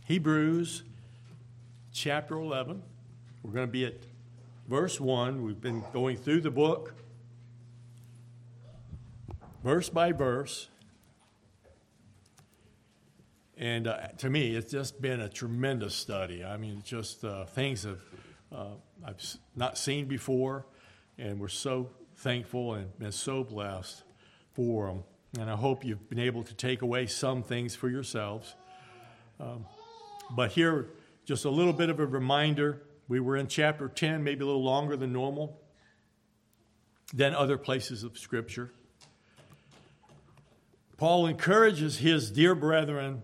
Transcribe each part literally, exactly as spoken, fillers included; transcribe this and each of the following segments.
Hebrews chapter eleven. We're going to be at verse one. We've been going through the book, verse by verse. And uh, to me, it's just been a tremendous study. I mean, just uh, things that uh, I've not seen before, and we're so thankful and been so blessed for them. And I hope you've been able to take away some things for yourselves. Um, but here, just a little bit of a reminder. We were in chapter ten, maybe a little longer than normal, than other places of Scripture. Paul encourages his dear brethren,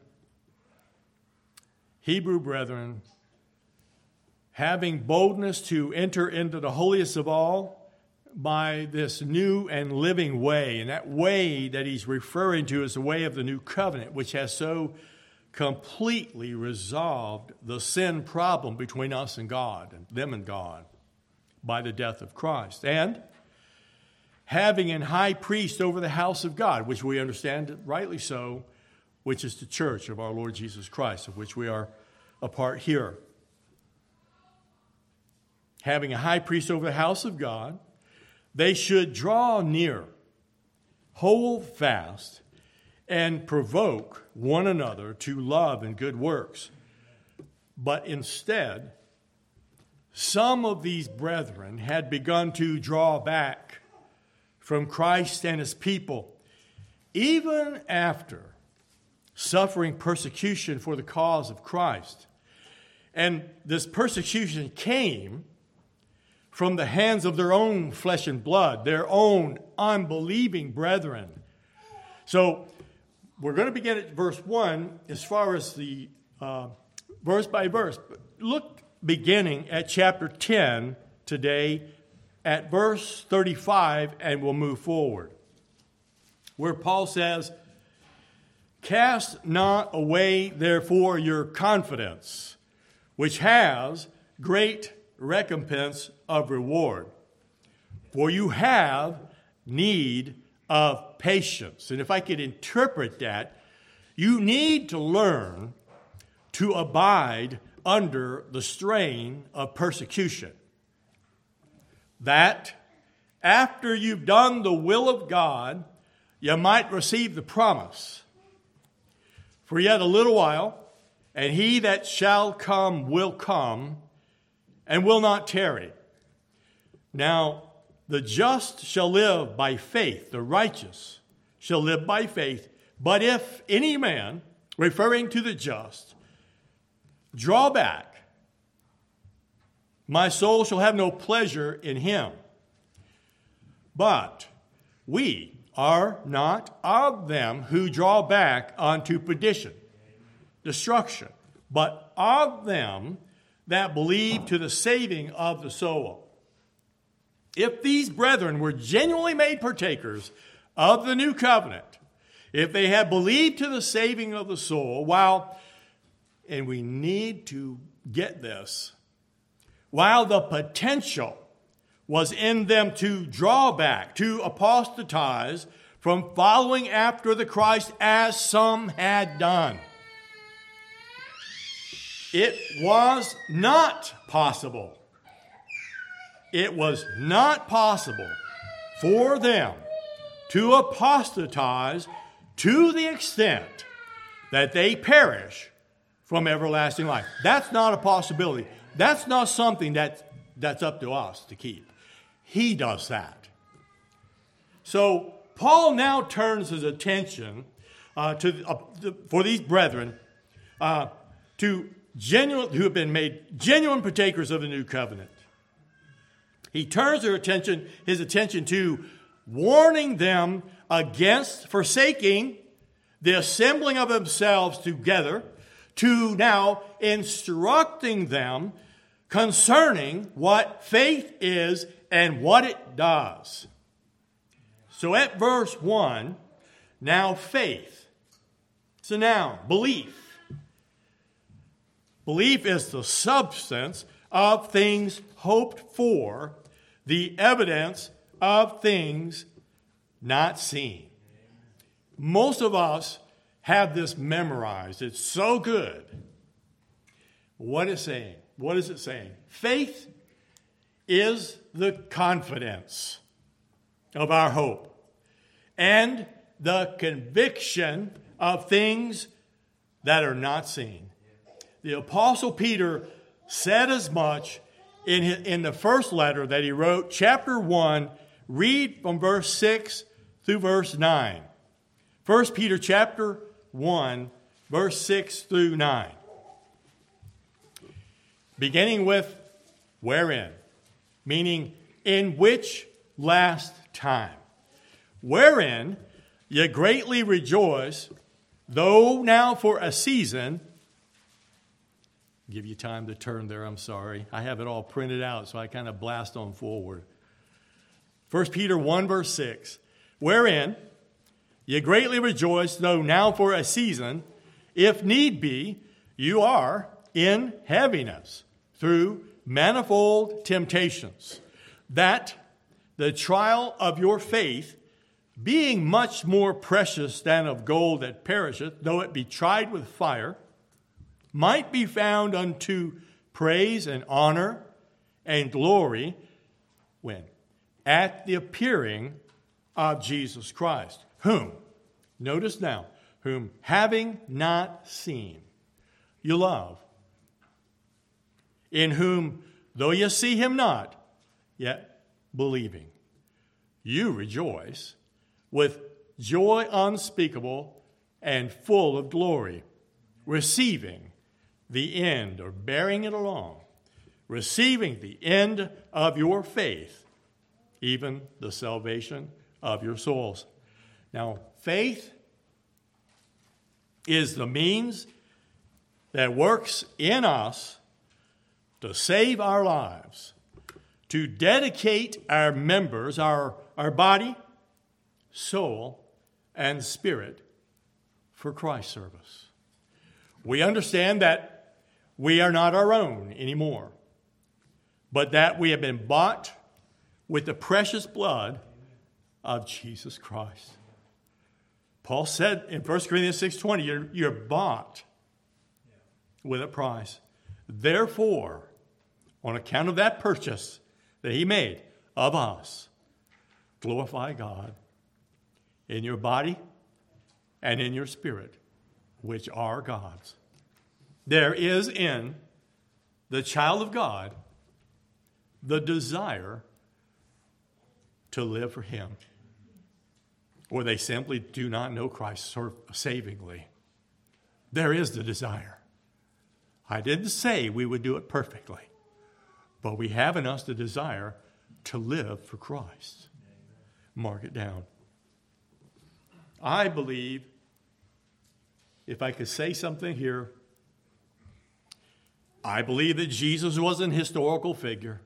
Hebrew brethren, having boldness to enter into the holiest of all by this new and living way. And that way that he's referring to is the way of the new covenant, which has so completely resolved the sin problem between us and God, and them and God, by the death of Christ. And having an high priest over the house of God, which we understand rightly so, which is the church of our Lord Jesus Christ, of which we are a part here. Having a high priest over the house of God, they should draw near, hold fast, and provoke one another to love and good works. But instead, some of these brethren had begun to draw back from Christ and his people, even after suffering persecution for the cause of Christ. And this persecution came from the hands of their own flesh and blood, their own unbelieving brethren. So we're going to begin at verse one as far as the uh, verse by verse. Look beginning at chapter ten today at verse thirty-five, and we'll move forward, where Paul says, "Cast not away, therefore, your confidence, which has great recompense of reward. For you have need of patience." And if I could interpret that, you need to learn to abide under the strain of persecution. That after you've done the will of God, you might receive the promise. For yet a little while, and he that shall come will come, and will not tarry. Now, the just shall live by faith, the righteous shall live by faith. But if any man, referring to the just, draw back, my soul shall have no pleasure in him. But we are not of them who draw back unto perdition, destruction, but of them that believe to the saving of the soul. If these brethren were genuinely made partakers of the new covenant, if they had believed to the saving of the soul, while, and we need to get this, while the potential was in them to draw back, to apostatize from following after the Christ as some had done, it was not possible. It was not possible for them to apostatize to the extent that they perish from everlasting life. That's not a possibility. That's not something that, that's up to us to keep. He does that. So Paul now turns his attention uh, to, uh, to for these brethren uh, to genuine who have been made genuine partakers of the new covenant. He turns their attention, his attention to warning them against forsaking the assembling of themselves together, to now instructing them concerning what faith is and what it does. So at verse one, now faith. It's a noun, belief. Belief is the substance of things hoped for, the evidence of things not seen. Most of us have this memorized. It's so good. What is it saying? What is it saying? Faith is the confidence of our hope and the conviction of things that are not seen. The Apostle Peter said as much in, his, in the first letter that he wrote, chapter one, read from verse six through verse nine. First Peter chapter one, verse six through nine. Beginning with wherein, meaning in which last time. Wherein ye greatly rejoice, though now for a season. Give you time to turn there, I'm sorry. I have it all printed out, so I kind of blast on forward. First Peter one, verse six. Wherein ye greatly rejoice, though now for a season, if need be, you are in heaviness through manifold temptations, that the trial of your faith, being much more precious than of gold that perisheth, though it be tried with fire, might be found unto praise and honor and glory when? At the appearing of Jesus Christ, whom, notice now, whom having not seen, you love, in whom, though you see him not, yet believing, you rejoice with joy unspeakable and full of glory, receiving the end, or bearing it along, receiving the end of your faith, even the salvation of your souls. Now, faith is the means that works in us to save our lives, to dedicate our members, our, our body, soul, and spirit for Christ's service. We understand that we are not our own anymore, but that we have been bought with the precious blood of Jesus Christ. Paul said in First Corinthians six twenty, you're, you're bought with a price. Therefore, on account of that purchase that he made of us, glorify God in your body and in your spirit, which are God's. There is in the child of God the desire to live for him, or they simply do not know Christ savingly. There is the desire. I didn't say we would do it perfectly, but we have in us the desire to live for Christ. Mark it down. I believe, if I could say something here, I believe that Jesus was an historical figure.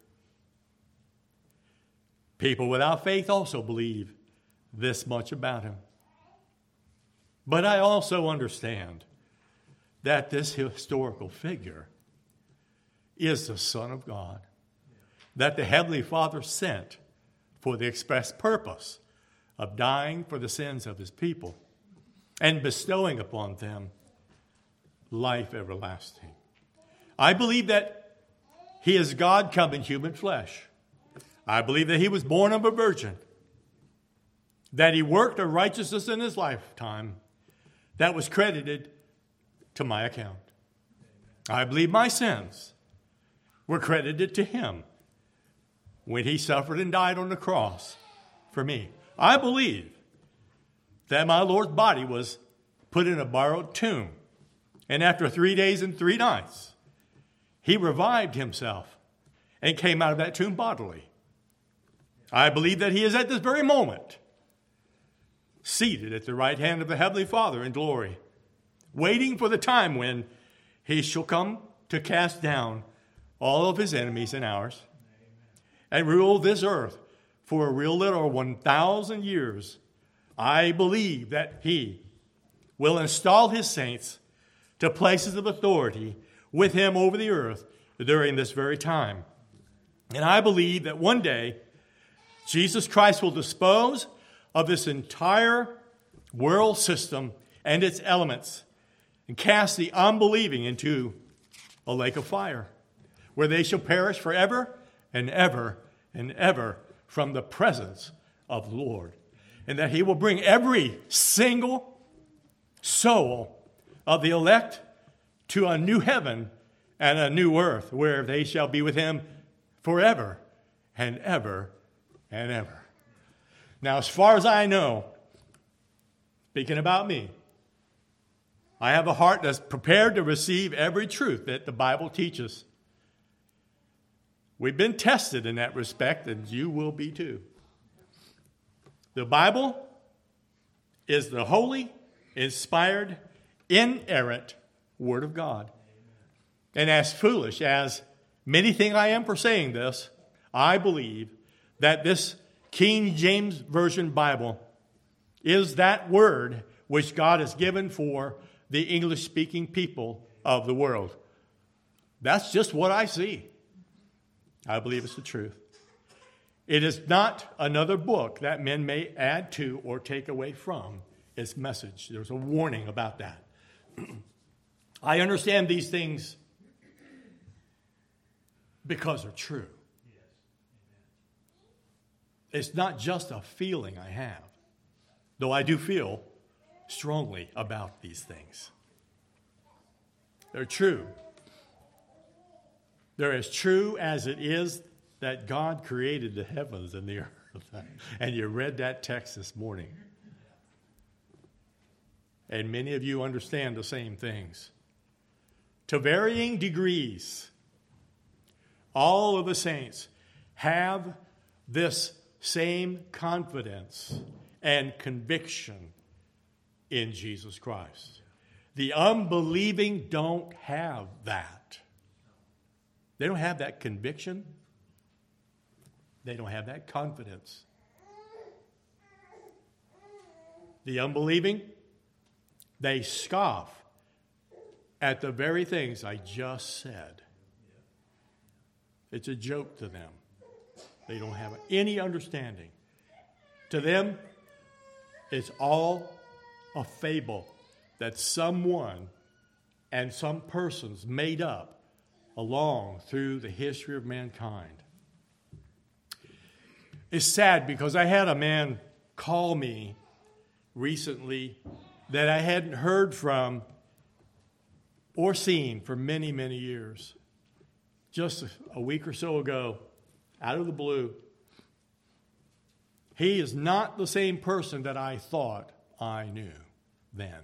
People without faith also believe this much about him. But I also understand that this historical figure is the Son of God, that the Heavenly Father sent for the express purpose of dying for the sins of his people and bestowing upon them life everlasting. I believe that he is God come in human flesh. I believe that he was born of a virgin, that he worked a righteousness in his lifetime that was credited to my account. I believe my sins were credited to him when he suffered and died on the cross for me. I believe that my Lord's body was put in a borrowed tomb, and after three days and three nights, he revived himself and came out of that tomb bodily. I believe that he is at this very moment seated at the right hand of the Heavenly Father in glory, waiting for the time when he shall come to cast down all of his enemies and ours and rule this earth for a real little one thousand years. I believe that he will install his saints to places of authority with him over the earth during this very time. And I believe that one day Jesus Christ will dispose of this entire world system and its elements and cast the unbelieving into a lake of fire, where they shall perish forever and ever and ever from the presence of the Lord. And that he will bring every single soul of the elect to a new heaven and a new earth, where they shall be with him forever and ever and ever. Now, as far as I know, speaking about me, I have a heart that's prepared to receive every truth that the Bible teaches. We've been tested in that respect, and you will be too. The Bible is the holy, inspired, inerrant Word of God. And as foolish as many think I am for saying this, I believe that this King James Version Bible is that word which God has given for the English-speaking people of the world. That's just what I see. I believe it's the truth. It is not another book that men may add to or take away from its message. There's a warning about that. I understand these things because they're true. It's not just a feeling I have, though I do feel strongly about these things. They're true. They're as true as it is that God created the heavens and the earth. And you read that text this morning. And many of you understand the same things. To varying degrees, all of the saints have this same confidence and conviction in Jesus Christ. The unbelieving don't have that. They don't have that conviction. They don't have that confidence. The unbelieving, they scoff at the very things I just said. It's a joke to them. They don't have any understanding. To them, it's all a fable that someone and some persons made up along through the history of mankind. It's sad because I had a man call me recently that I hadn't heard from or seen for many, many years. Just a week or so ago, out of the blue. He is not the same person that I thought I knew then.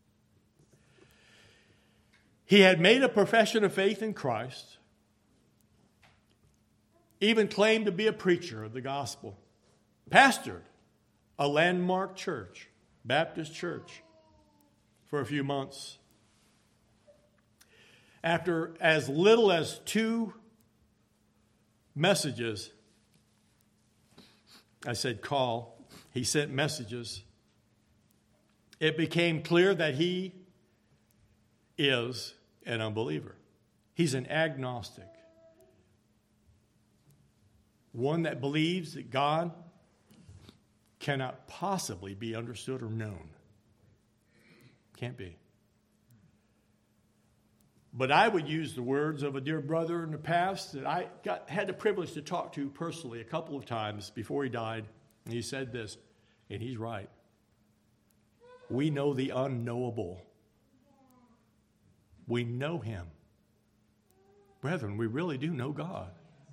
He had made a profession of faith in Christ, even claimed to be a preacher of the gospel, pastored a landmark church, Baptist church, for a few months. After as little as two messages, I said call, he sent messages. It became clear that he is an unbeliever. He's an agnostic. One that believes that God cannot possibly be understood or known. Can't be. But I would use the words of a dear brother in the past that I got, had the privilege to talk to personally a couple of times before he died. And he said this, and he's right. We know the unknowable. We know him. Brethren, we really do know God.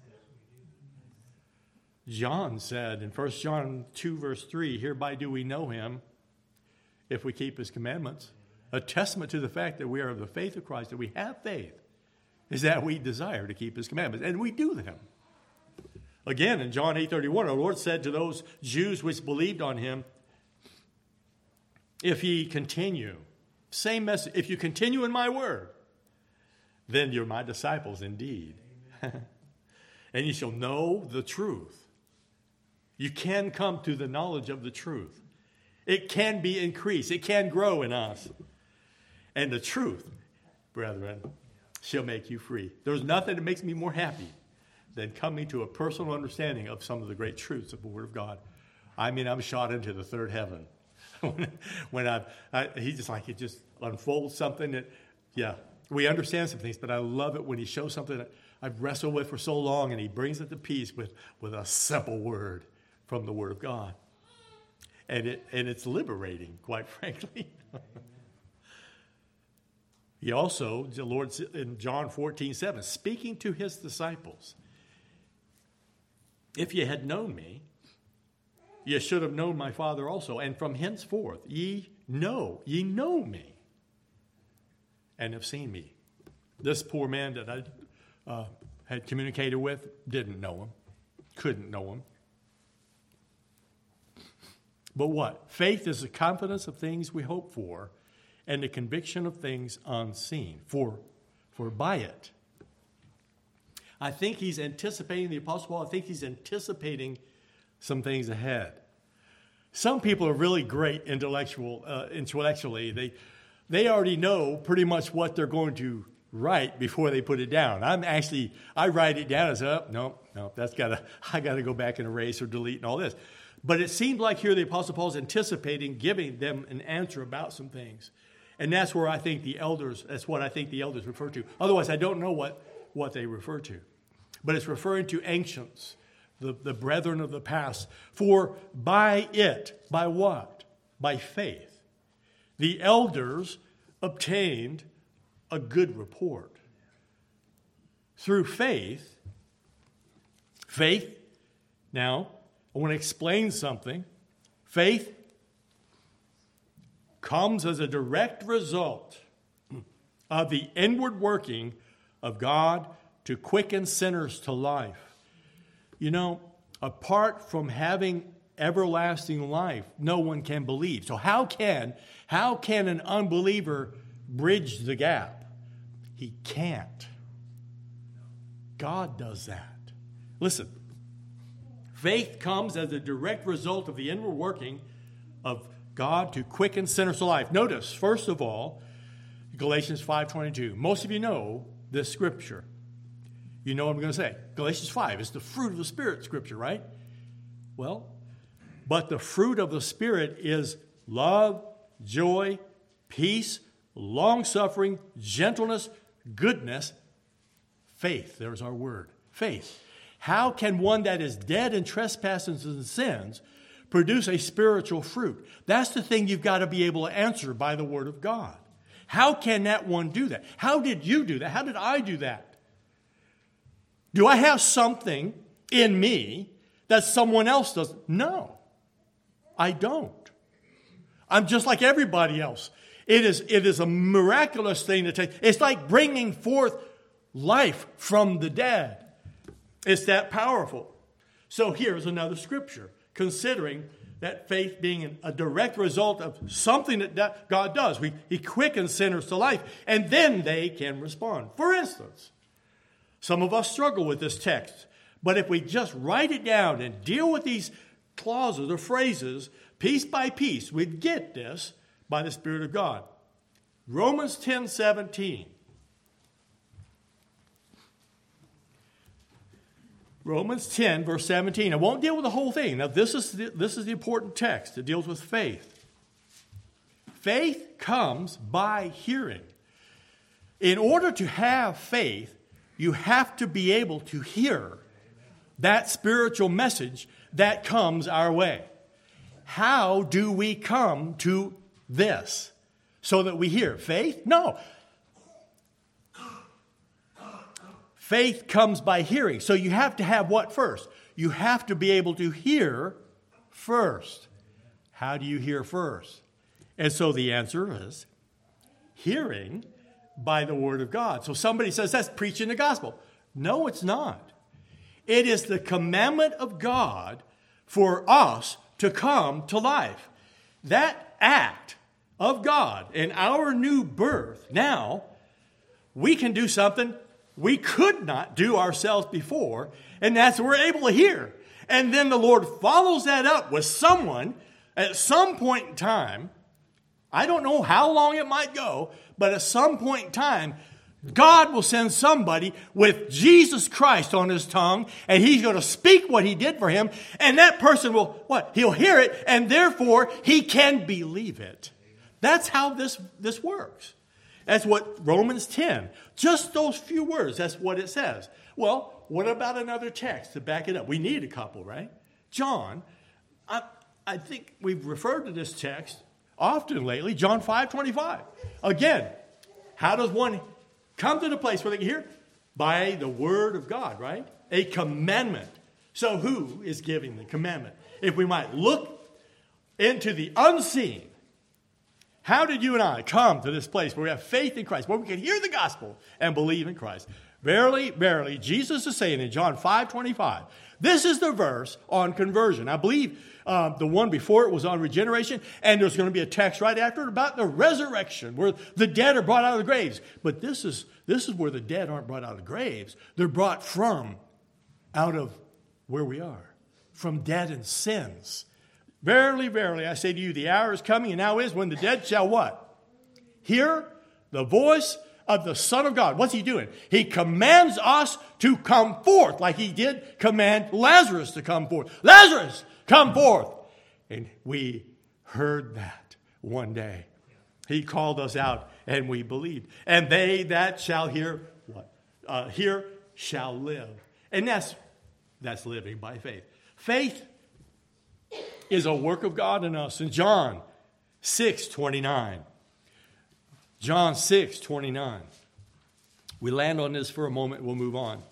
John said in First John two, verse three, hereby do we know him if we keep his commandments. A testament to the fact that we are of the faith of Christ, that we have faith, is that we desire to keep his commandments, and we do them. Again, in John eight thirty-one, our Lord said to those Jews which believed on him, if ye continue, same message, if you continue in my word, then you're my disciples indeed. And you shall know the truth. You can come to the knowledge of the truth. It can be increased. It can grow in us. And the truth, brethren, shall make you free. There's nothing that makes me more happy than coming to a personal understanding of some of the great truths of the Word of God. I mean, I'm shot into the third heaven. when when I, I, he just like, it just unfolds something that, yeah, We understand some things, but I love it when he shows something that I've wrestled with for so long, and he brings it to peace with, with a simple word from the Word of God. And it and it's liberating, quite frankly. He also, the Lord in John fourteen seven, speaking to his disciples, if ye had known me, ye should have known my Father also. And from henceforth ye know, ye know me, and have seen me. This poor man that I uh, had communicated with didn't know him, couldn't know him. But what? Faith is the confidence of things we hope for and the conviction of things unseen. For, for by it, I think he's anticipating, the Apostle Paul, I think he's anticipating some things ahead. Some people are really great intellectual, uh, intellectually. They, they already know pretty much what they're going to write before they put it down. I'm actually, I write it down and say, oh, no, no, that's gotta, I got to go back and erase or delete and all this. But it seemed like here the Apostle Paul is anticipating giving them an answer about some things. And that's where I think the elders, that's what I think the elders refer to. Otherwise, I don't know what, what they refer to. But it's referring to ancients, the, the brethren of the past. For by it, by what? By faith, the elders obtained a good report. Through faith, faith, now, I want to explain something. Faith comes as a direct result of the inward working of God to quicken sinners to life. You know, apart from having everlasting life, no one can believe. So how can, how can an unbeliever bridge the gap? He can't. God does that. Listen. Faith comes as a direct result of the inward working of God to quicken sinners to life. Notice, first of all, Galatians five twenty-two. Most of you know this scripture. You know what I'm going to say. Galatians five is the fruit of the Spirit scripture, right? Well, but the fruit of the Spirit is love, joy, peace, long-suffering, gentleness, goodness, faith. There's our word, faith. How can one that is dead in trespasses and sins produce a spiritual fruit? That's the thing you've got to be able to answer by the Word of God. How can that one do that? How did you do that? How did I do that? Do I have something in me that someone else doesn't? No, I don't. I'm just like everybody else. It is, it is a miraculous thing to take. It's like bringing forth life from the dead. It's that powerful. So here's another scripture, considering that faith being a direct result of something that God does. We, he quickens sinners to life, and then they can respond. For instance, some of us struggle with this text, but if we just write it down and deal with these clauses or phrases piece by piece, we'd get this by the Spirit of God. Romans ten seventeen. Romans ten, verse seventeen. I won't deal with the whole thing. Now, this is the, this is the important text. It deals with faith. Faith comes by hearing. In order to have faith, you have to be able to hear that spiritual message that comes our way. How do we come to this so that we hear? Faith? No. Faith comes by hearing. So you have to have what first? You have to be able to hear first. How do you hear first? And so the answer is hearing by the Word of God. So somebody says that's preaching the gospel. No, it's not. It is the commandment of God for us to come to life. That act of God in our new birth, now we can do something we could not do ourselves before, and that's what we're able to hear. And then the Lord follows that up with someone at some point in time. I don't know how long it might go, but at some point in time, God will send somebody with Jesus Christ on his tongue, and he's going to speak what he did for him, and that person will, what? He'll hear it, and therefore he can believe it. That's how this, this works. That's what Romans ten, just those few words, that's what it says. Well, what about another text to back it up? We need a couple, right? John, I, I think we've referred to this text often lately, John five twenty-five. Again, how does one come to the place where they can hear? By the word of God, right? A commandment. So who is giving the commandment? If we might look into the unseen, how did you and I come to this place where we have faith in Christ, where we can hear the gospel and believe in Christ? Verily, verily, Jesus is saying in John five twenty-five, this is the verse on conversion. I believe uh, the one before it was on regeneration, and there's going to be a text right after it about the resurrection, where the dead are brought out of the graves. But this is, this is where the dead aren't brought out of the graves. They're brought from out of where we are, from dead and sins. Verily, verily, I say to you, the hour is coming, and now is, when the dead shall what? Hear the voice of the Son of God. What's he doing? He commands us to come forth, like he did command Lazarus to come forth. Lazarus, come forth. And we heard that one day. He called us out, and we believed. And they that shall hear, what? Uh, hear shall live. And that's, that's living by faith. Faith is a work of God in us. In John six twenty-nine. John six twenty-nine. We land on this for a moment. We'll move on.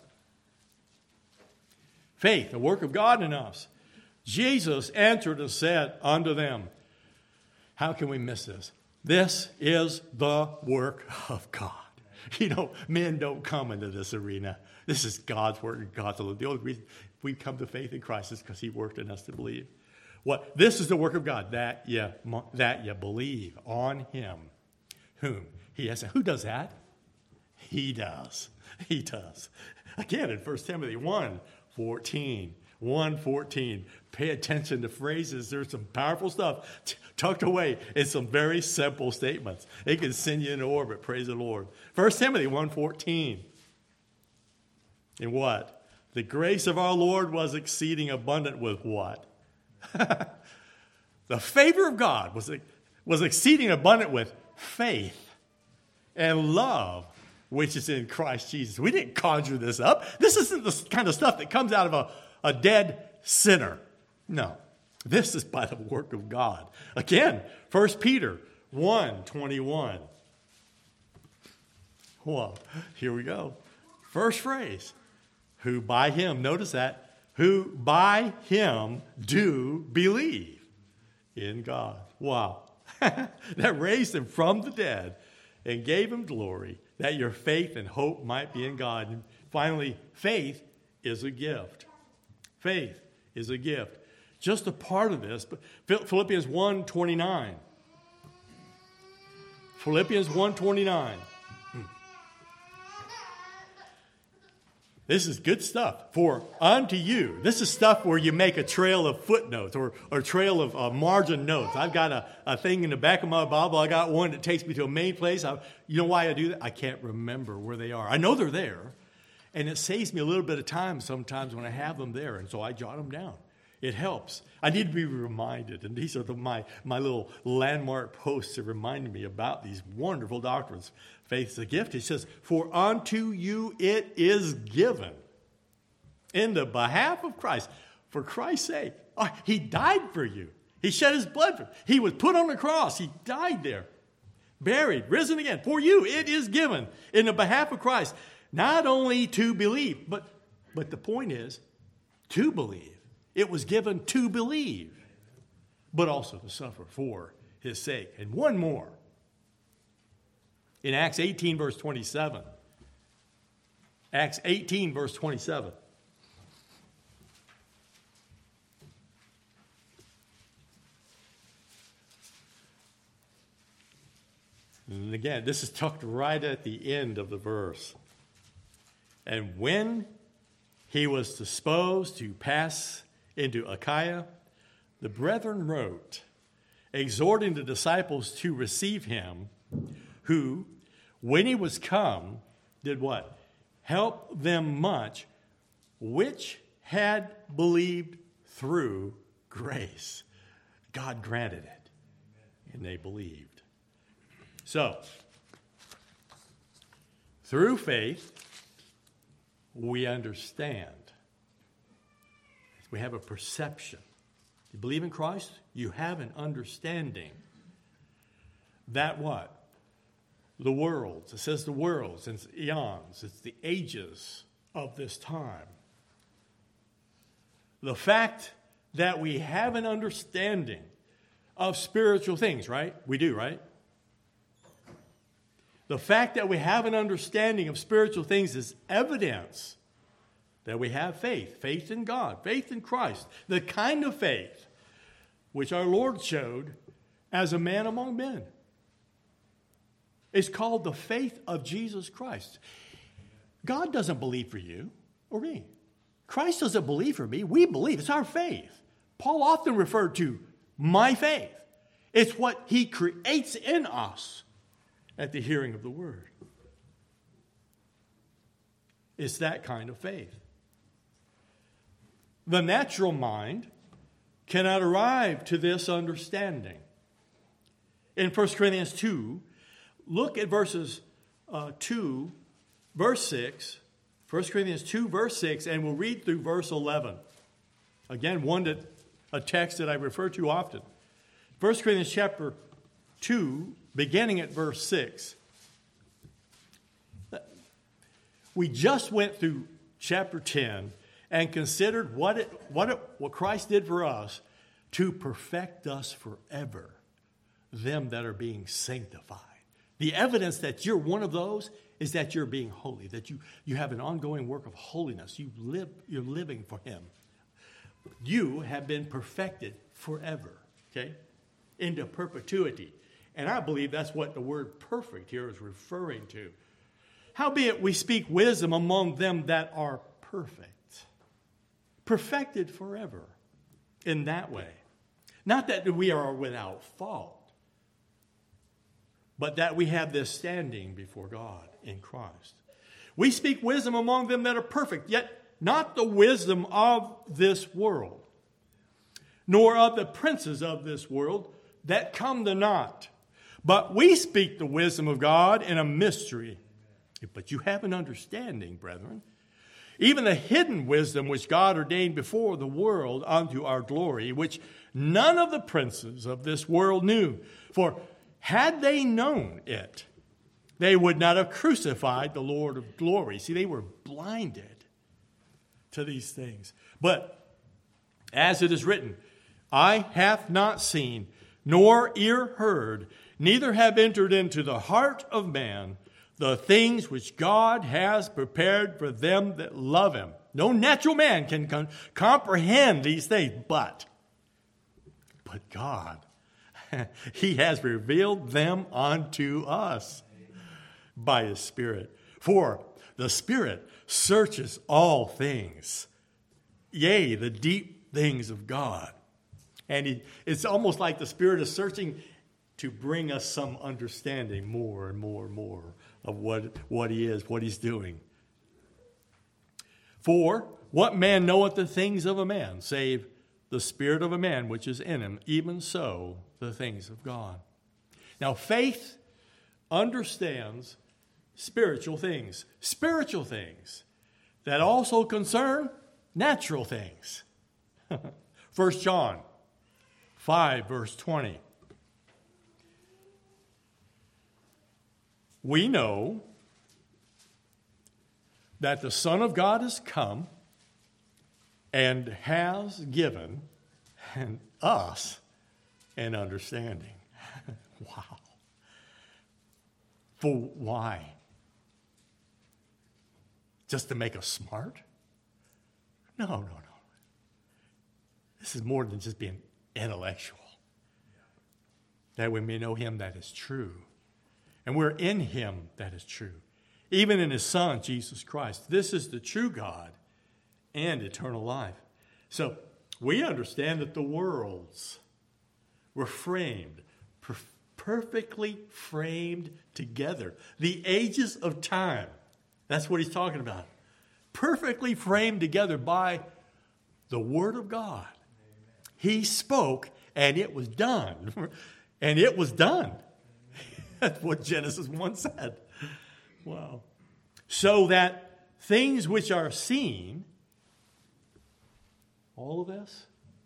Faith, a work of God in us. Jesus answered and said unto them, how can we miss this? This is the work of God. You know, men don't come into this arena. This is God's work. God's will. The only reason we come to faith in Christ is because he worked in us to believe. What? This is the work of God, that you, that you believe on him whom he has sent. Who does that? He does. He does. Again, in First Timothy one fourteen. one fourteen. Pay attention to phrases. There's some powerful stuff t- tucked away in some very simple statements. It can send you into orbit. Praise the Lord. First Timothy one fourteen. And what? The grace of our Lord was exceeding abundant with what? The favor of God was, was exceeding abundant with faith and love, which is in Christ Jesus. We didn't conjure this up. This isn't the kind of stuff that comes out of a, a dead sinner. No, this is by the work of God. Again, First Peter one twenty-one. Well, here we go. First phrase. Who by him, notice that, who by him do believe in God. Wow. That raised him from the dead and gave him glory, that your faith and hope might be in God. And finally, faith is a gift. Faith is a gift. Just a part of this, but Philippians one twenty-nine. Philippians one twenty-nine. This is good stuff. For unto you, this is stuff where you make a trail of footnotes or, or a trail of uh, margin notes. I've got a, a thing in the back of my Bible. I got one that takes me to a main place. I, you know why I do that? I can't remember where they are. I know they're there. And it saves me a little bit of time sometimes when I have them there. And so I jot them down. It helps. I need to be reminded. And these are the, my, my little landmark posts that remind me about these wonderful doctrines. Faith is a gift. He says, for unto you it is given in the behalf of Christ. For Christ's sake. Oh, he died for you. He shed his blood for you. He was put on the cross. He died there. Buried, risen again. For you it is given in the behalf of Christ. Not only to believe, but, but the point is to believe. It was given to believe, but also to suffer for his sake. And one more. In Acts eighteen, verse twenty-seven. Acts eighteen, verse twenty-seven. And again, this is tucked right at the end of the verse. And when he was disposed to pass into Achaia, the brethren wrote, exhorting the disciples to receive him, who, when he was come, did what? Help them much, which had believed through grace. God granted it, and they believed. So, Through faith, we understand. We have a perception. You believe in Christ? You have an understanding that what? The worlds. It says the worlds. It's eons. It's the ages of this time. The fact that we have an understanding of spiritual things, right? We do, right? The fact that we have an understanding of spiritual things is evidence that we have faith. Faith in God. Faith in Christ. The kind of faith which our Lord showed as a man among men. It's called the faith of Jesus Christ. God doesn't believe for you or me. Christ doesn't believe for me. We believe. It's our faith. Paul often referred to my faith. It's what he creates in us at the hearing of the word. It's that kind of faith. The natural mind cannot arrive to this understanding. In First Corinthians two, look at verses uh, two, verse six, First Corinthians two, verse six, and we'll read through verse eleven. Again, one that, a text that I refer to often. First Corinthians chapter two, beginning at verse six. We just went through chapter ten and considered what it, what it, what Christ did for us to perfect us forever, them that are being sanctified. The evidence that you're one of those is that you're being holy, that you, you have an ongoing work of holiness. You live, you're living for him. You have been perfected forever, okay, into perpetuity. And I believe that's what the word perfect here is referring to. Howbeit we speak wisdom among them that are perfect. Perfected forever in that way. Not that we are without fault, but that we have this standing before God in Christ. We speak wisdom among them that are perfect, yet not the wisdom of this world, nor of the princes of this world that come to naught. But we speak the wisdom of God in a mystery. But you have an understanding, brethren, even the hidden wisdom which God ordained before the world unto our glory, which none of the princes of this world knew. For had they known it, they would not have crucified the Lord of glory. See, they were blinded to these things. But as it is written, eye hath not seen, nor ear heard, neither have entered into the heart of man the things which God has prepared for them that love him. No natural man can con- comprehend these things, but, but God, he has revealed them unto us by his Spirit. For the Spirit searches all things, yea, the deep things of God. And he, it's almost like the Spirit is searching to bring us some understanding more and more and more of what, what he is, what he's doing. For what man knoweth the things of a man, save the spirit of a man which is in him, even so the things of God. Now, faith understands spiritual things, spiritual things that also concern natural things. First John five, verse twenty. We know that the Son of God has come and has given us an understanding. Wow. For why? Just to make us smart? No, no, no. This is more than just being intellectual. That we may know him that is true. And we're in him that is true. Even in his Son, Jesus Christ. This is the true God and eternal life. So we understand that the worlds were framed, per- perfectly framed together. The ages of time. That's what he's talking about. Perfectly framed together by the Word of God. He spoke and it was done. And it was done. That's what Genesis one said. Wow. so that things which are seen, all of this,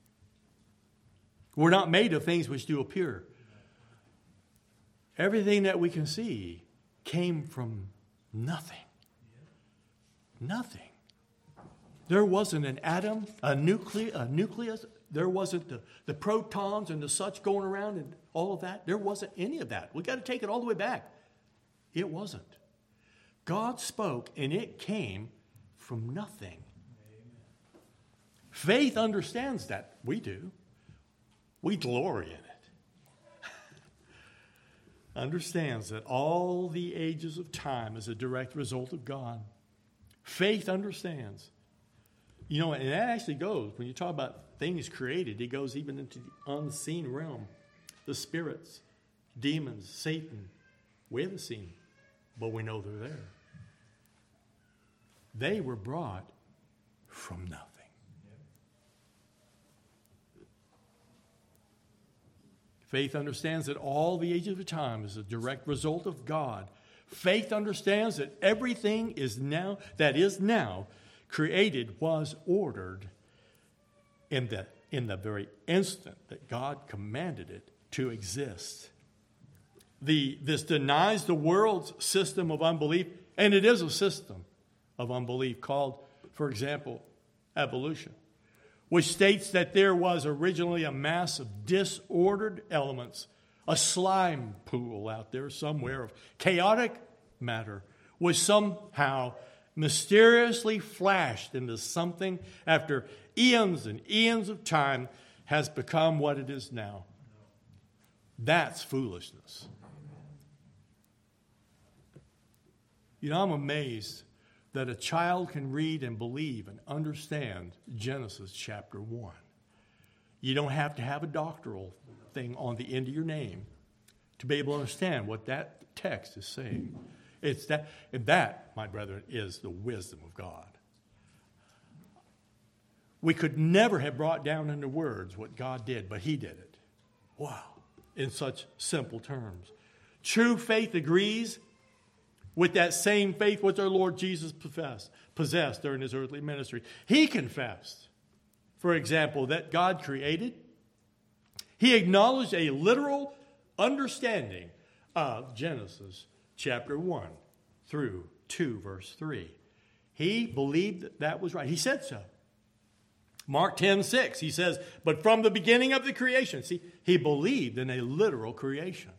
we're not made of things which do appear. Everything that we can see came from nothing. Nothing. There wasn't an atom, a nucleus, a nucleus. There wasn't the, the protons and the such going around and all of that. There wasn't any of that. We got to take it all the way back. It wasn't. God spoke and it came from nothing. Faith understands that. We do. We glory in it. Understands that all the ages of time is a direct result of God. Faith understands. You know, and that actually goes, when you talk about things created, it goes even into the unseen realm. The spirits, demons, Satan. We haven't seen them, but we know they're there. They were brought from nothing. Faith understands that all the ages of time is a direct result of God. Faith understands that everything is now that is now created was ordered in the in the very instant that God commanded it to exist. The this denies the world's system of unbelief, and it is a system of unbelief called, for example, evolution, which states that there was originally a mass of disordered elements, a slime pool out there somewhere of chaotic matter, was somehow mysteriously flashed into something after eons and eons of time has become what it is now. That's foolishness. You know, I'm amazed that a child can read and believe and understand Genesis chapter one. You don't have to have a doctoral thing on the end of your name to be able to understand what that text is saying. It's that, and that, my brethren, is the wisdom of God. We could never have brought down into words what God did, but He did it. Wow, in such simple terms. True faith agrees with that same faith which our Lord Jesus possessed, possessed during His earthly ministry. He confessed, for example, that God created. He acknowledged a literal understanding of Genesis chapter one through two, verse three. He believed that that was right. He said so. Mark ten six, he says, but from the beginning of the creation, see, he believed in a literal creation.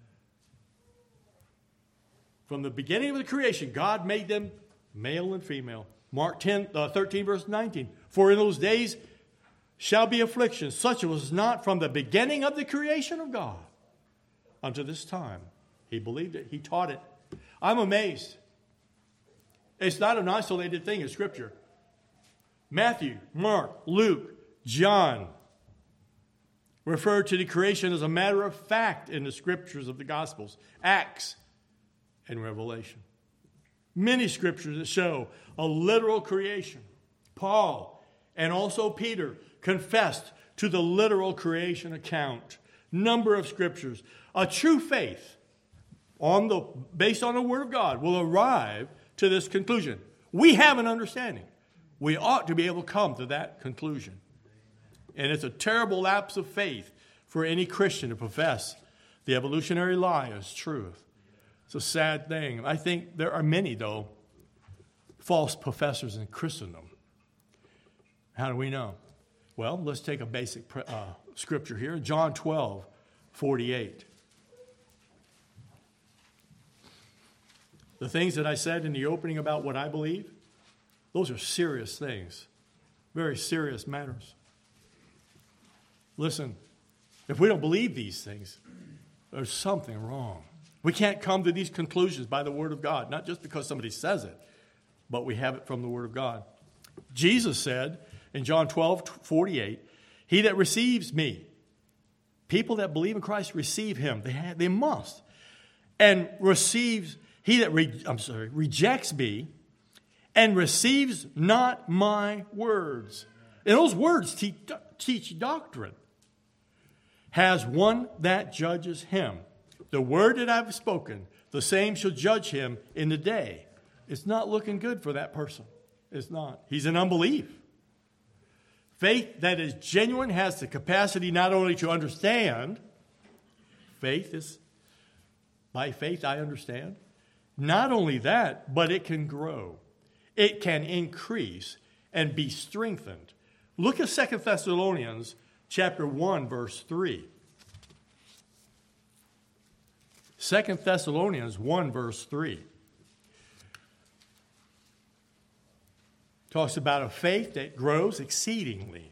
From the beginning of the creation, God made them male and female. Mark ten, uh, thirteen, verse nineteen. For in those days shall be affliction, such as was not from the beginning of the creation of God unto this time. He believed it. He taught it. I'm amazed. It's not an isolated thing in Scripture. Matthew, Mark, Luke, John refer to the creation as a matter of fact in the Scriptures of the Gospels. Acts and Revelation. Many scriptures that show a literal creation. Paul and also Peter confessed to the literal creation account. Number of scriptures. A true faith on the based on the Word of God will arrive to this conclusion. We have an understanding. We ought to be able to come to that conclusion. And it's a terrible lapse of faith for any Christian to profess the evolutionary lie as truth. It's a sad thing. I think there are many, though, false professors in Christendom. How do we know? Well, let's take a basic uh, scripture here. John twelve forty-eight. The things that I said in the opening about what I believe, those are serious things. Very serious matters. Listen, if we don't believe these things, there's something wrong. We can't come to these conclusions by the Word of God, not just because somebody says it, but we have it from the Word of God. Jesus said in John twelve forty-eight, he that receives me, people that believe in Christ receive Him. They have, they must. And receives, he that, re, I'm sorry, rejects me and receives not my words. And those words teach, teach doctrine. Has one that judges him. The word that I've spoken, the same shall judge him in the day it's not looking good for that person. It's not. He's in unbelief. Faith that is genuine has the capacity not only to understand. Faith is, by faith I understand. Not only that, but it can grow. It can increase and be strengthened. Look at Second Thessalonians chapter one, verse three. Second Thessalonians one, verse three. Talks about a faith that grows exceedingly.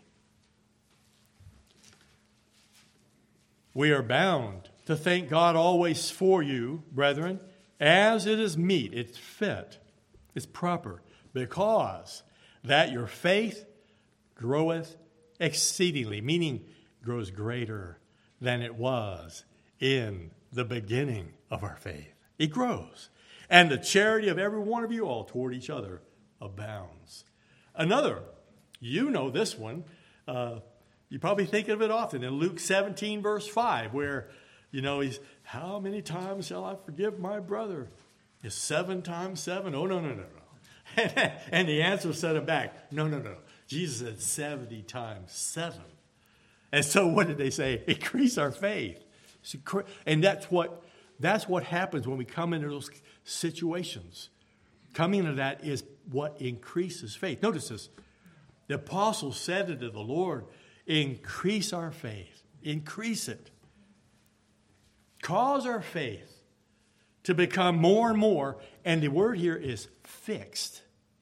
We are bound to thank God always for you, brethren, as it is meet, it's fit, it's proper, because that your faith groweth exceedingly, meaning grows greater than it was in the beginning of our faith. It grows. And the charity of every one of you all toward each other abounds. Another, you know this one, uh, you probably think of it often in Luke seventeen, verse five, where, you know, he's, how many times shall I forgive my brother? Is seven times seven? Oh, no, no, no, no. And the answer said him back, no, no, no. Jesus said seventy times seven. And so what did they say? Increase our faith. And that's what, that's what happens when we come into those situations. Coming into that is what increases faith. Notice this. The apostle said it to the Lord, increase our faith. Increase it. Cause our faith to become more and more, and the word here is fixed,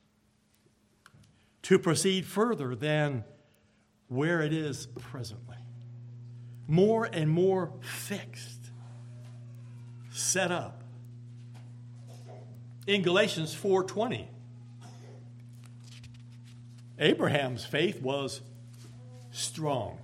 to proceed further than where it is presently. More and more fixed, set up. In Galatians four twenty, Abraham's faith was strong.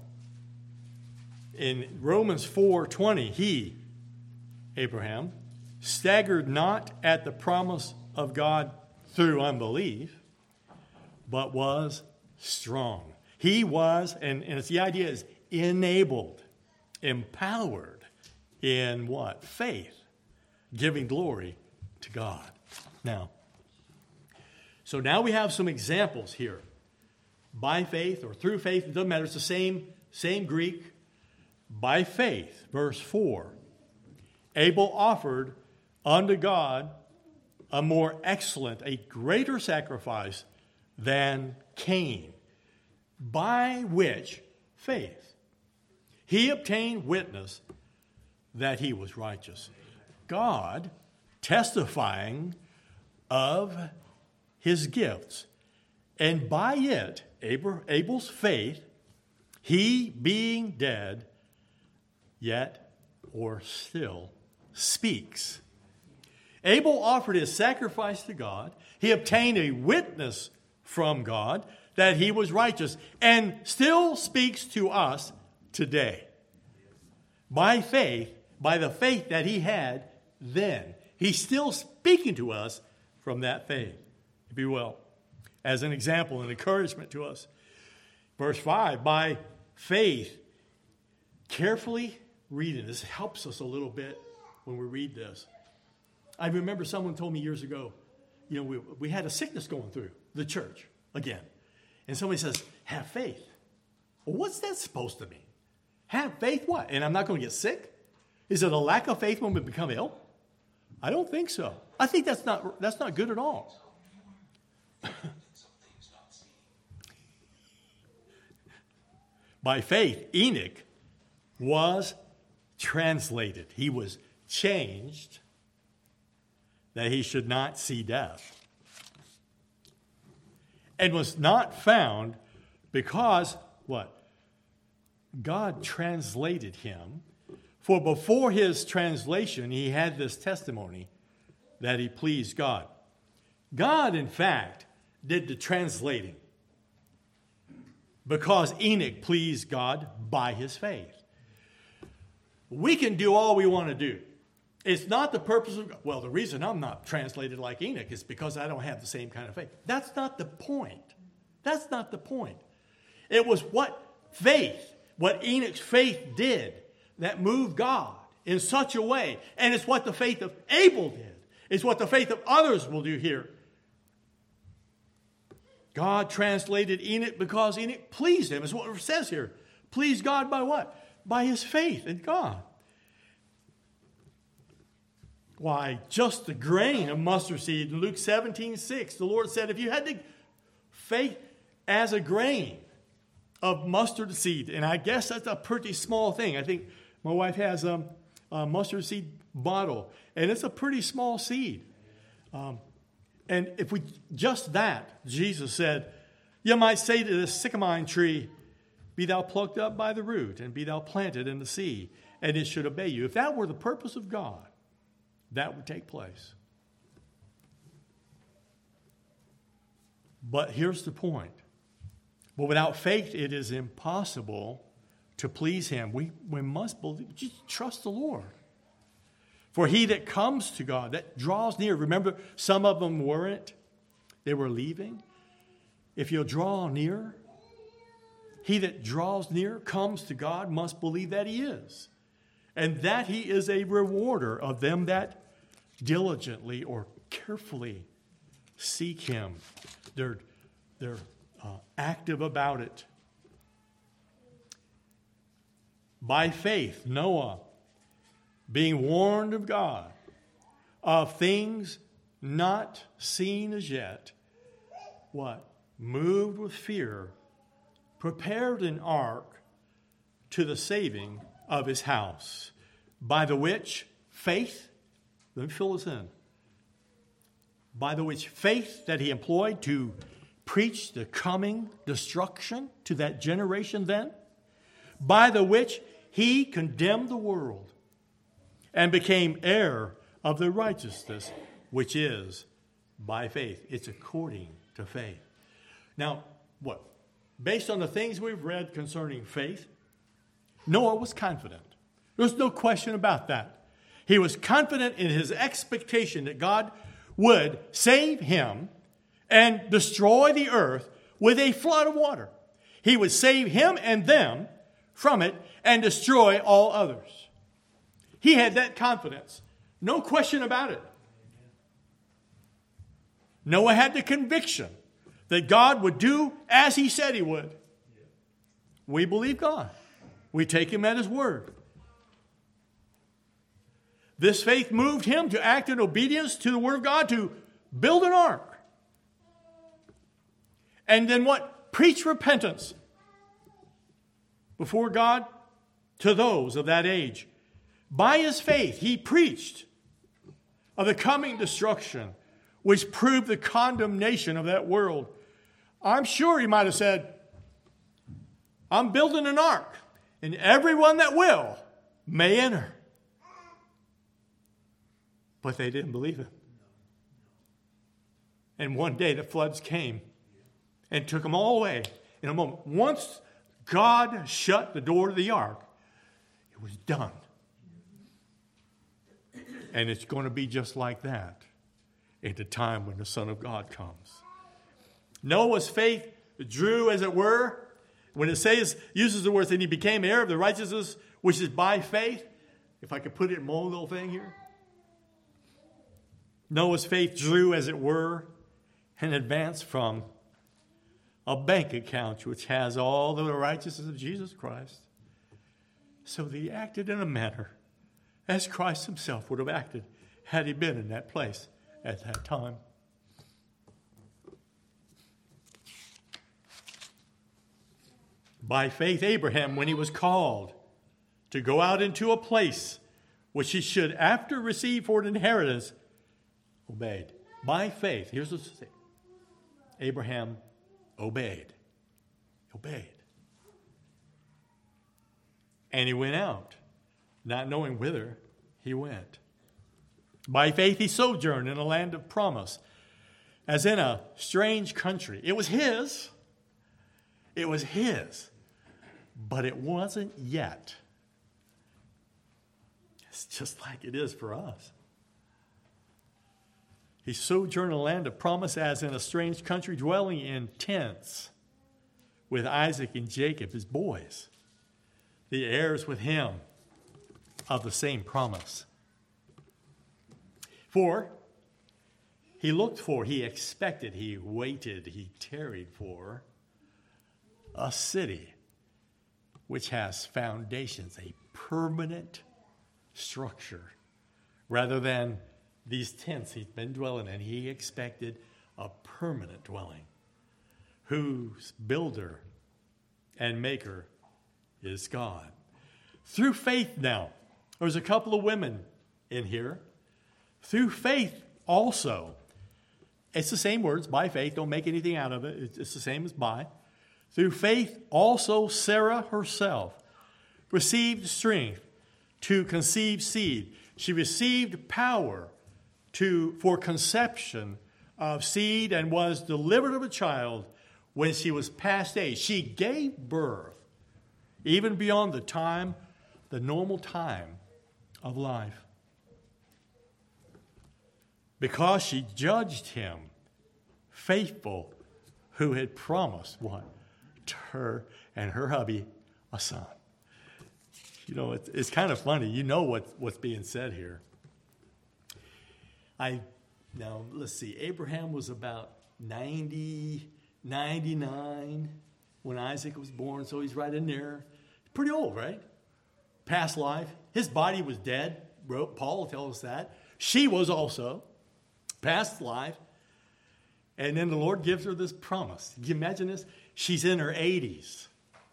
In Romans four twenty, he, Abraham, staggered not at the promise of God through unbelief, but was strong. He was, and, and it's the idea is enabled, empowered in what? Faith, giving glory to God. Now, so now we have some examples here. By faith or through faith, it doesn't matter. It's the same, same Greek. By faith, verse four, Abel offered unto God a more excellent, a greater sacrifice than Cain, by which faith he obtained witness that he was righteous. God testifying of his gifts, and by it, Abel's faith, he being dead, yet or still speaks. Abel offered his sacrifice to God. He obtained a witness from God that he was righteous, and still speaks to us today. By faith, by the faith that he had then, he's still speaking to us from that faith, if you will, as an example and encouragement to us. Verse five, by faith, carefully reading. This helps us a little bit when we read this. I remember someone told me years ago, you know, we, we had a sickness going through the church again. And somebody says, have faith. Well, what's that supposed to mean? Have faith what? And I'm not going to get sick? Is it a lack of faith when we become ill? I don't think so. I think that's not, that's not good at all. By faith, Enoch was translated. He was changed that he should not see death. And was not found because, what? God translated him. For before his translation, he had this testimony that he pleased God. God, in fact, did the translating because Enoch pleased God by his faith. We can do all we want to do. It's not the purpose of God. Well, the reason I'm not translated like Enoch is because I don't have the same kind of faith. That's not the point. That's not the point. It was what faith, what Enoch's faith did that moved God in such a way. And it's what the faith of Abel did. It's what the faith of others will do here God translated Enoch because Enoch pleased him, is what it says here. Pleased God by what? By his faith in God. Why, just the grain of mustard seed in Luke seventeen six, the Lord said, if you had the faith as a grain of mustard seed, and I guess that's a pretty small thing. I think my wife has a, a mustard seed bottle, and it's a pretty small seed. Um, and if we, just that, Jesus said, you might say to this sycamore tree, be thou plucked up by the root, and be thou planted in the sea, and it should obey you. If that were the purpose of God, that would take place. But here's the point. But without faith, it is impossible to please him. We, we must believe, just trust the Lord. For he that comes to God, that draws near. Remember, some of them weren't. They were leaving. If you'll draw near, he that draws near, comes to God, must believe that he is. And that he is a rewarder of them that diligently or carefully seek him. They're, they're uh, active about it. By faith, Noah, being warned of God of things not seen as yet, what? Moved with fear, prepared an ark to the saving of his house, by the which faith, let me fill this in, by the which faith that he employed to preach the coming destruction to that generation then, by the which he condemned the world and became heir of the righteousness which is by faith. It's according to faith. Now, what? Based on the things we've read concerning faith, Noah was confident. There's no question about that. He was confident in his expectation that God would save him and destroy the earth with a flood of water. He would save him and them from it and destroy all others. He had that confidence. No question about it. Noah had the conviction that God would do as he said he would. We believe God. We take him at his word. This faith moved him to act in obedience to the word of God, to build an ark. And then what? Preach repentance before God to those of that age. By his faith, he preached of the coming destruction, which proved the condemnation of that world. I'm sure he might have said, I'm building an ark, and everyone that will may enter. But they didn't believe him. And one day the floods came and took them all away in a moment. Once God shut the door to the ark, it was done. And it's going to be just like that at the time when the Son of God comes. Noah's faith drew, as it were, when it says, uses the words, and he became heir of the righteousness which is by faith. If I could put it in one little thing here. Noah's faith drew, as it were, and advanced from a bank account which has all the righteousness of Jesus Christ. So that he acted in a manner as Christ himself would have acted had he been in that place at that time. By faith, Abraham, when he was called to go out into a place which he should after receive for an inheritance, obeyed. By faith, here's the thing. Abraham obeyed. Obeyed. And he went out, not knowing whither he went. By faith, he sojourned in a land of promise, as in a strange country. It was his. It was his. But it wasn't yet. It's just like it is for us. He sojourned in a land of promise as in a strange country, dwelling in tents with Isaac and Jacob, his boys, the heirs with him of the same promise. For He looked for, he expected, he waited, he tarried for a city which has foundations, a permanent structure, rather than these tents he's been dwelling in. He expected a permanent dwelling, whose builder and maker is God. Through faith now, there's a couple of women in here. Through faith also, it's the same words, by faith, don't make anything out of it. It's the same as by. Through faith also Sarah herself received strength to conceive seed. She received power to for conception of seed and was delivered of a child when she was past age. She gave birth even beyond the time, the normal time of life, because she judged him faithful who had promised what? To her and her hubby a son. You know, it's, it's kind of funny. You know what, what's being said here. I now, let's see. Abraham was about ninety, ninety-nine when Isaac was born, so he's right in there. Pretty old, right? Past life. His body was dead. Paul tells us that. She was also. Past life. And then the Lord gives her this promise. Can you imagine this? She's in her eighties.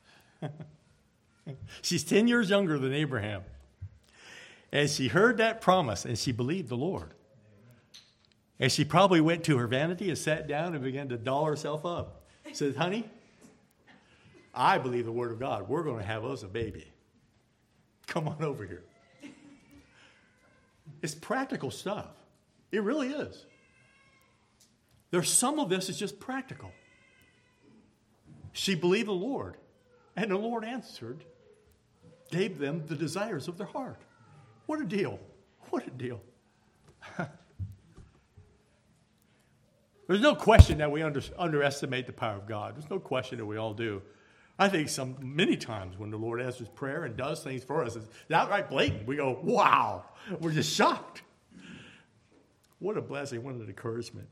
She's ten years younger than Abraham. And she heard that promise and she believed the Lord. And she probably went to her vanity and sat down and began to doll herself up. Said, honey, I believe the word of God. We're going to have us a baby. Come on over here. It's practical stuff. It really is. There's some of this is just practical. She believed the Lord, and the Lord answered, gave them the desires of their heart. What a deal. What a deal. There's no question that we under, underestimate the power of God. There's no question that we all do. I think some many times when the Lord answers prayer and does things for us, it's outright blatant. We go, wow. We're just shocked. What a blessing. What an encouragement.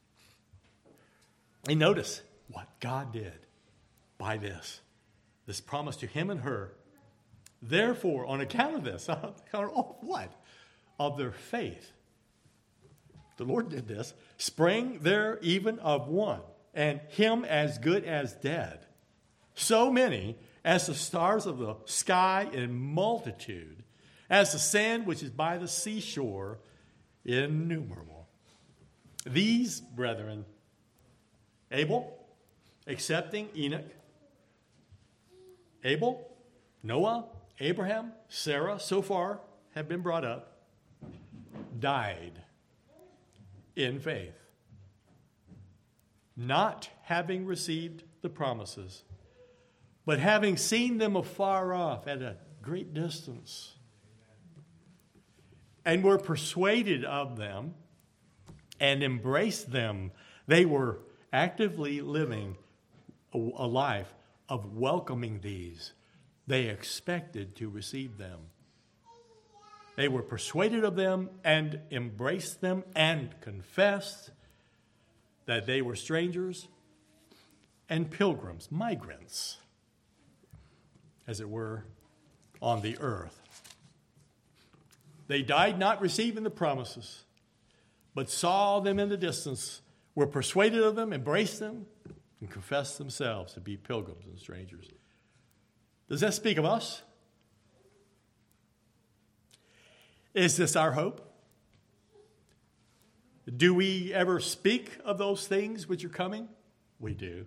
And notice what God did by this. This promise to him and her. Therefore, on account of this, on account of what? Of their faith. The Lord did this. Sprang there even of one, and him as good as dead. So many as the stars of the sky in multitude, as the sand which is by the seashore, innumerable. These, brethren, Abel, accepting Enoch, Abel, Noah, Abraham, Sarah, so far have been brought up, died in faith, not having received the promises, but having seen them afar off at a great distance, and were persuaded of them and embraced them. They were actively living a, a life of welcoming these. They expected to receive them. They were persuaded of them and embraced them and confessed that they were strangers and pilgrims, migrants, as it were, on the earth. They died not receiving the promises, but saw them in the distance, were persuaded of them, embraced them, and confessed themselves to be pilgrims and strangers. Does that speak of us? Is this our hope? Do we ever speak of those things which are coming? We do.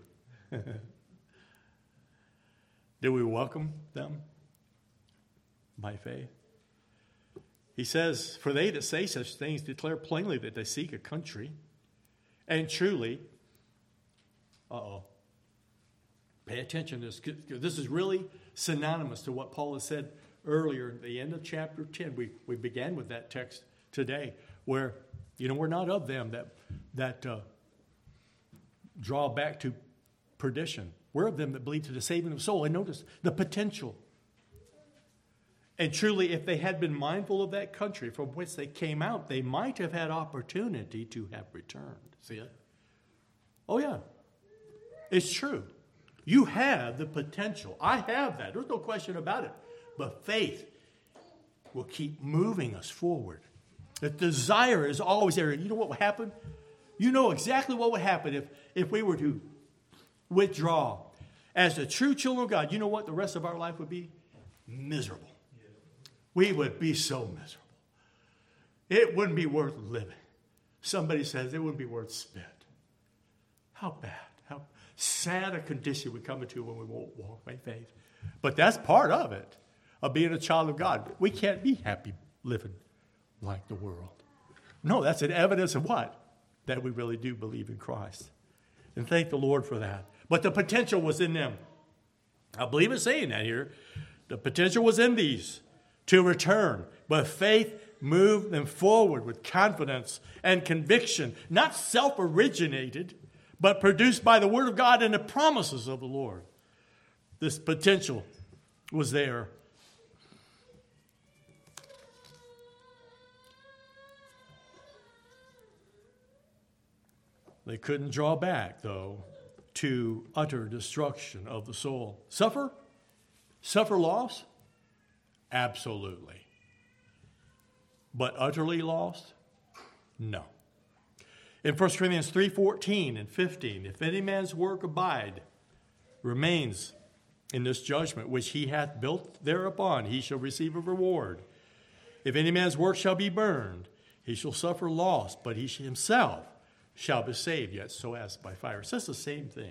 Do we welcome them by faith? He says, for they that say such things declare plainly that they seek a country. And truly, uh-oh, pay attention to this. This is really synonymous to what Paul has said earlier at the end of chapter ten. We, we began with that text today where, you know, we're not of them that, that uh, draw back to perdition. We're of them that believe to the saving of soul. And notice the potential. And truly, if they had been mindful of that country from which they came out, they might have had opportunity to have returned. See it? Oh, yeah. It's true. You have the potential. I have that. There's no question about it. But faith will keep moving us forward. The desire is always there. And you know what would happen? You know exactly what would happen if, if we were to withdraw. As the true children of God, you know what the rest of our life would be? Miserable. We would be so miserable. It wouldn't be worth living. Somebody says it wouldn't be worth spent. How bad, how sad a condition we come into when we won't walk by faith. But that's part of it, of being a child of God. We can't be happy living like the world. No, that's an evidence of what? That we really do believe in Christ. And thank the Lord for that. But the potential was in them. I believe it's saying that here. The potential was in these to return. But faith moved them forward with confidence and conviction, not self-originated, but produced by the Word of God and the promises of the Lord. This potential was there. They couldn't draw back, though, to utter destruction of the soul. Suffer? Suffer loss? Absolutely. But utterly lost? No. In First Corinthians three fourteen and fifteen, if any man's work abide, remains in this judgment which he hath built thereupon, he shall receive a reward. If any man's work shall be burned, he shall suffer loss, but he himself shall be saved, yet so as by fire. It's just the same thing.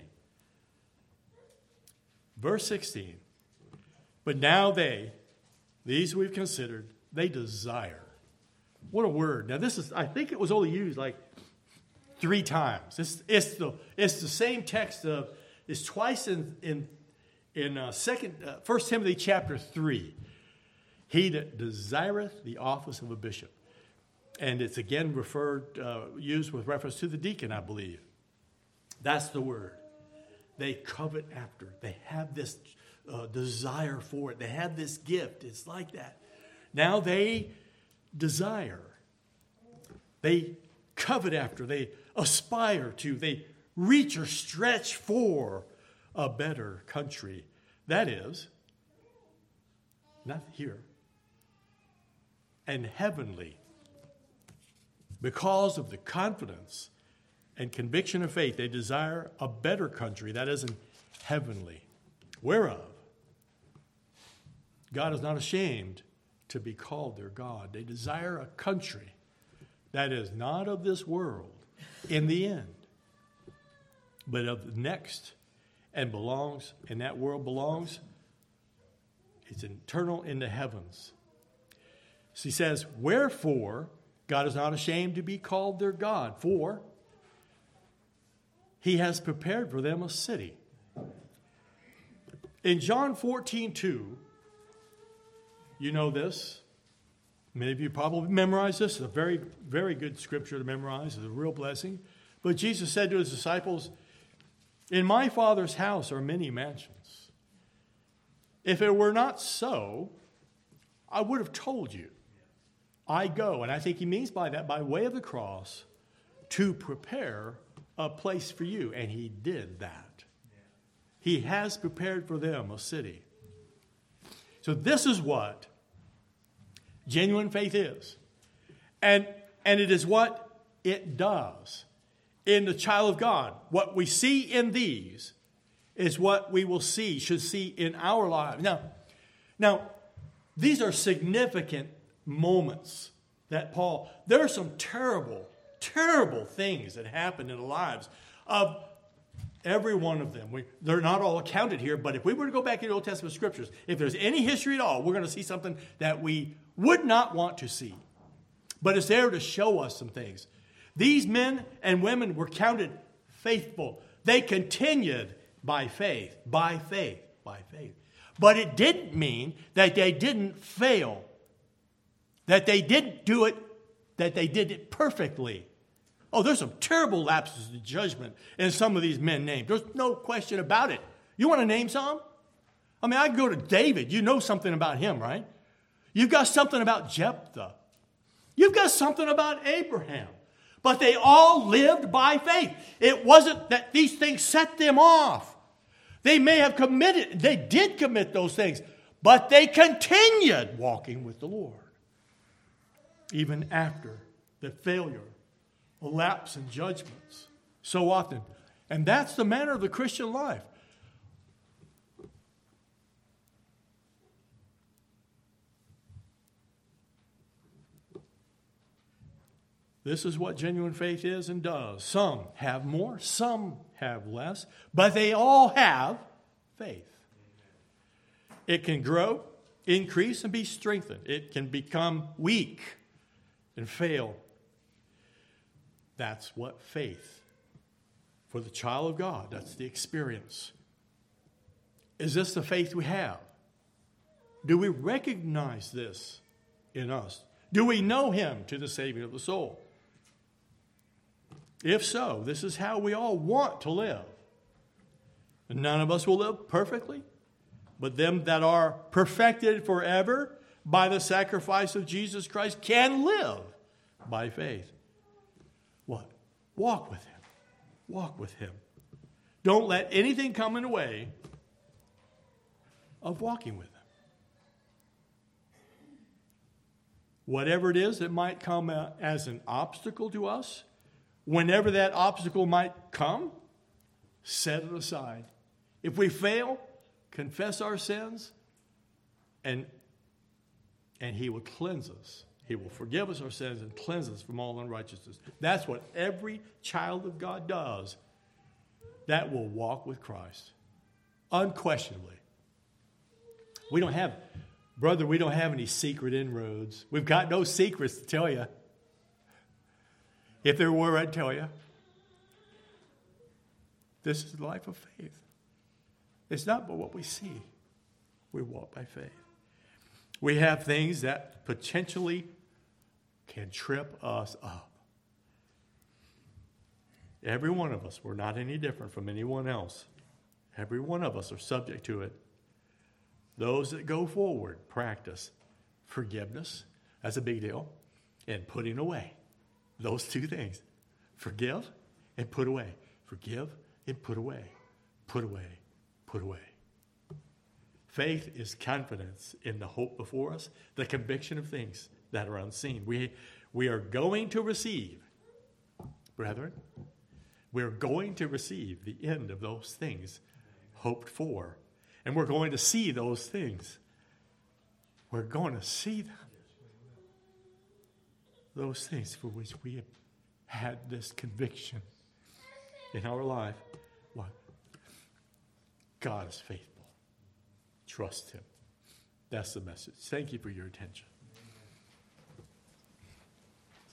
Verse sixteen, but now they, these we've considered, they desire. What a word. Now this is, I think it was only used like three times. It's, it's, the, it's the same text of, it's twice in, in, in uh, second, uh, First Timothy chapter three. He that desireth the office of a bishop. And it's again referred, uh, used with reference to the deacon, I believe. That's the word. They covet after. They have this uh, desire for it. They have this gift. It's like that. Now they desire. They covet after. They aspire to. They reach or stretch for a better country. That is, not here, and heavenly. Because of the confidence and conviction of faith, they desire a better country, that is, an heavenly, whereof God is not ashamed to be called their God. They desire a country that is not of this world in the end, but of the next, and belongs, and that world belongs, it's eternal in the heavens. So he says, wherefore God is not ashamed to be called their God, for he has prepared for them a city. In John fourteen two, you know this. Many of you probably memorized this. It's a very, very good scripture to memorize. It's a real blessing. But Jesus said to his disciples, in my Father's house are many mansions. If it were not so, I would have told you. I go, and I think he means by that, by way of the cross, to prepare a place for you. And he did that. He has prepared for them a city. So this is what genuine faith is. And, and it is what it does in the child of God. What we see in these is what we will see, should see in our lives. Now, now these are significant moments that Paul, there are some terrible, terrible things that happen in the lives of every one of them. We, they're not all accounted here, but if we were to go back into Old Testament scriptures, if there's any history at all, we're going to see something that we would not want to see. But it's there to show us some things. These men and women were counted faithful. They continued by faith, by faith, by faith. But it didn't mean that they didn't fail, that they didn't do it, that they did it perfectly. Oh, there's some terrible lapses of judgment in some of these men named. There's no question about it. You want to name some? I mean, I can go to David. You know something about him, right? You've got something about Jephthah. You've got something about Abraham. But they all lived by faith. It wasn't that these things set them off. They may have committed, they did commit those things, but they continued walking with the Lord. Even after the failure, a lapse in judgments so often. And that's the manner of the Christian life. This is what genuine faith is and does. Some have more, some have less, but they all have faith. It can grow, increase, and be strengthened. It can become weak and fail. That's what faith, for the child of God, that's the experience. Is this the faith we have? Do we recognize this in us? Do we know him to the saving of the soul? If so, this is how we all want to live. And none of us will live perfectly, but them that are perfected forever by the sacrifice of Jesus Christ can live by faith. What? Walk with him. Walk with him. Don't let anything come in the way of walking with him. Whatever it is that might come as an obstacle to us, whenever that obstacle might come, set it aside. If we fail, confess our sins, and, and he will cleanse us. He will forgive us our sins and cleanse us from all unrighteousness. That's what every child of God does that will walk with Christ. Unquestionably. We don't have, brother, we don't have any secret inroads. We've got no secrets to tell you. If there were, I'd tell you. This is the life of faith. It's not but what we see. We walk by faith. We have things that potentially can trip us up. Every one of us, we're not any different from anyone else. Every one of us are subject to it. Those that go forward practice forgiveness. That's a big deal. And putting away. Those two things. Forgive and put away. Forgive and put away. Put away. Put away. Faith is confidence in the hope before us, the conviction of things that are unseen. We, we are going to receive, brethren, we're going to receive the end of those things hoped for. And we're going to see those things. We're going to see them. Those things for which we have had this conviction in our life. What? God is faithful. Trust him. That's the message. Thank you for your attention.